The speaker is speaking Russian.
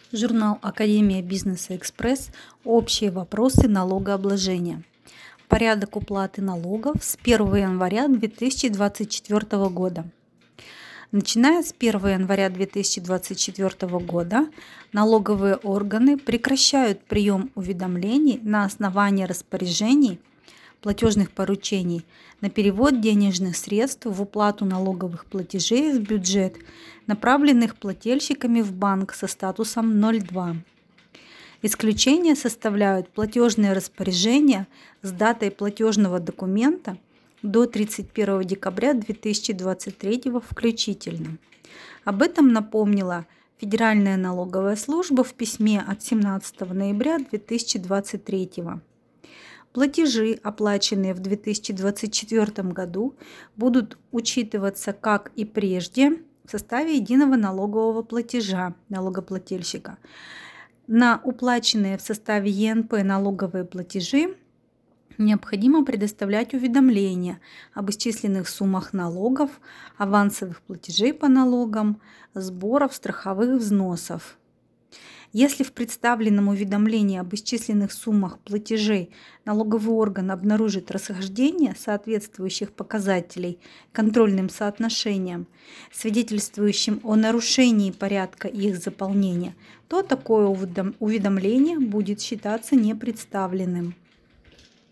Журнал Академия бизнеса Экспресс. Общие вопросы налогообложения. Порядок уплаты налогов с 1 января 2024 года. Начиная с 1 января 2024 года налоговые органы прекращают прием уведомлений на основании распоряжений, платежных поручений на перевод денежных средств в уплату налоговых платежей в бюджет, направленных плательщиками в банк со статусом 02. Исключение составляют платежные распоряжения с датой платежного документа до 31 декабря 2023 включительно. Об этом напомнила Федеральная налоговая служба в письме от 17 ноября 2023. Платежи, оплаченные в 2024 году, будут учитываться, как и прежде, в составе единого налогового платежа налогоплательщика. На уплаченные в составе ЕНП налоговые платежи необходимо предоставлять уведомления об исчисленных суммах налогов, авансовых платежей по налогам, сборов, страховых взносов. Если в представленном уведомлении об исчисленных суммах платежей налоговый орган обнаружит расхождение соответствующих показателей контрольным соотношениям, свидетельствующим о нарушении порядка их заполнения, то такое уведомление будет считаться непредставленным.